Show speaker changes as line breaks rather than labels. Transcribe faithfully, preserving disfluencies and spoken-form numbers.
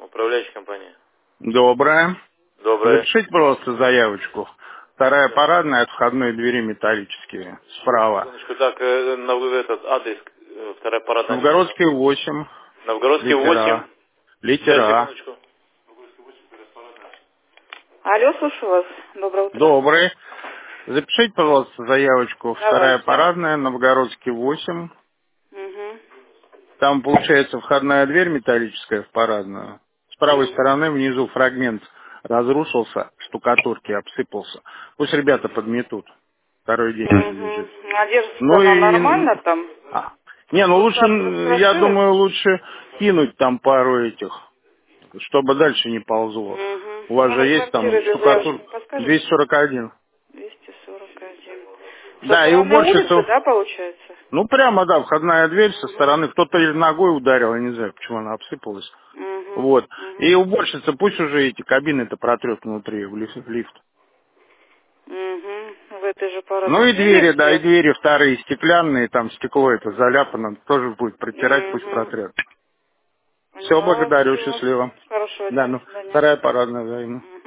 Управляющая компания.
Доброе.
Доброе.
Запишите, пожалуйста, заявочку. Вторая парадная от входной двери металлические. Справа.
Секундочку, так, э, на этот адрес, э, вторая парадная не понял.
Новгородский восемь.
Новгородский восемь.
Литера.
Сейчас,
Литера.
секундочку.
Алло, слушаю вас. Доброе утро.
Добрый. Запишите, пожалуйста, заявочку. Вторая
Давайте.
парадная, Новгородский восемь.
Угу.
Там получается входная дверь металлическая в парадную. С правой
Угу.
стороны внизу фрагмент разрушился, штукатурки обсыпался. Пусть ребята подметут. Второй день не
Угу.
лежит.
А держится
Ну
она
и...
нормально там?
а. Не, ну лучше,
Плохо
м, я
раскрошилась?
думаю, лучше кинуть там пару этих, чтобы дальше не ползло.
Угу.
У вас же
Номер
есть там
квартиры для заявки
штукатур
не подскажете?
двести сорок один.
двести сорок один. Со
Да, и
стороны улицы,
уборщицу,
да, получается?
ну прямо, да, входная дверь со
Угу.
стороны, кто-то или ногой ударил, я не знаю, почему она обсыпалась.
Угу.
Вот. И
Угу.
уборщица пусть уже эти кабины-то протрет внутри, в лиф- в лифт.
Угу. В этой же
Ну
парадной
и
двери
двери, да, и
где?
двери вторые стеклянные, там стекло это заляпано, тоже будет протирать, пусть
Угу.
протрет. Все,
Поняла.
благодарю,
Все.
счастливо.
Хорошего
Да,
дня. До
ну,
свидания.
вторая парадная взаимно.
Мгм.